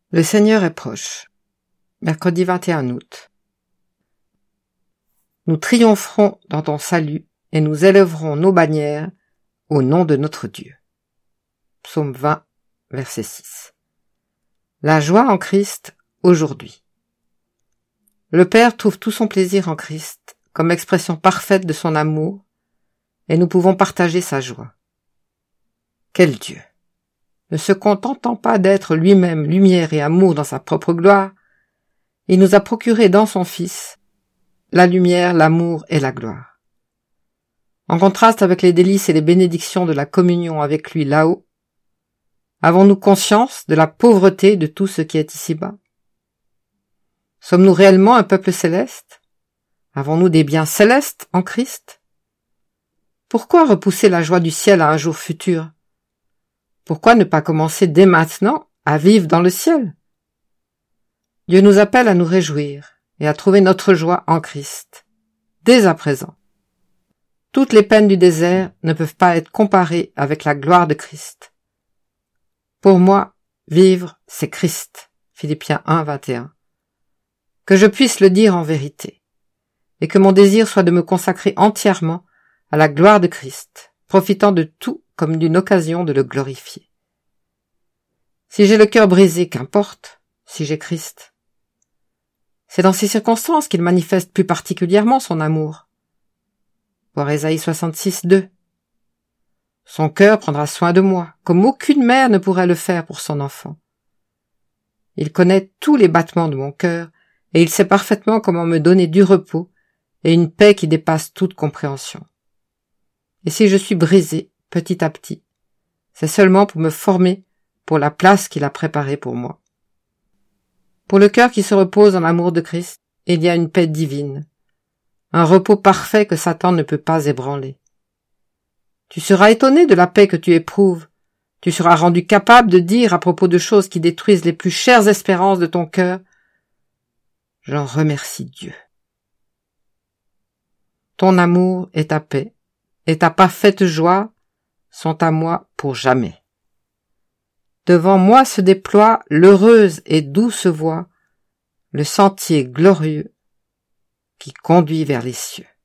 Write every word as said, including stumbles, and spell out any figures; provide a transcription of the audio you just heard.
Le Seigneur est proche. Mercredi vingt et un août. Nous triompherons dans ton salut et nous élèverons nos bannières au nom de notre Dieu. Psaume vingt, verset six. La joie en Christ aujourd'hui. Le Père trouve tout son plaisir en Christ comme expression parfaite de son amour et nous pouvons partager sa joie. Quel Dieu! Ne se contentant pas d'être lui-même lumière et amour dans sa propre gloire, il nous a procuré dans son Fils la lumière, l'amour et la gloire. En contraste avec les délices et les bénédictions de la communion avec lui là-haut, avons-nous conscience de la pauvreté de tout ce qui est ici-bas? Sommes-nous réellement un peuple céleste? Avons-nous des biens célestes en Christ? Pourquoi repousser la joie du ciel à un jour futur? Pourquoi ne pas commencer dès maintenant à vivre dans le ciel? Dieu nous appelle à nous réjouir et à trouver notre joie en Christ, dès à présent. Toutes les peines du désert ne peuvent pas être comparées avec la gloire de Christ. Pour moi, vivre, c'est Christ. Philippiens un, vingt et un. Que je puisse le dire en vérité, et que mon désir soit de me consacrer entièrement à la gloire de Christ, profitant de tout comme d'une occasion de le glorifier. Si j'ai le cœur brisé, qu'importe, si j'ai Christ. C'est dans ces circonstances qu'il manifeste plus particulièrement son amour. Voir Ésaïe soixante-six, deux. Son cœur prendra soin de moi, comme aucune mère ne pourrait le faire pour son enfant. Il connaît tous les battements de mon cœur, et il sait parfaitement comment me donner du repos et une paix qui dépasse toute compréhension. Et si je suis brisé, petit à petit, c'est seulement pour me former pour la place qu'il a préparée pour moi. Pour le cœur qui se repose en l'amour de Christ, il y a une paix divine, un repos parfait que Satan ne peut pas ébranler. Tu seras étonné de la paix que tu éprouves, tu seras rendu capable de dire à propos de choses qui détruisent les plus chères espérances de ton cœur, « J'en remercie Dieu ». Ton amour et ta paix, et ta parfaite joie sont à moi pour jamais. Devant moi se déploie l'heureuse et douce voie, le sentier glorieux qui conduit vers les cieux.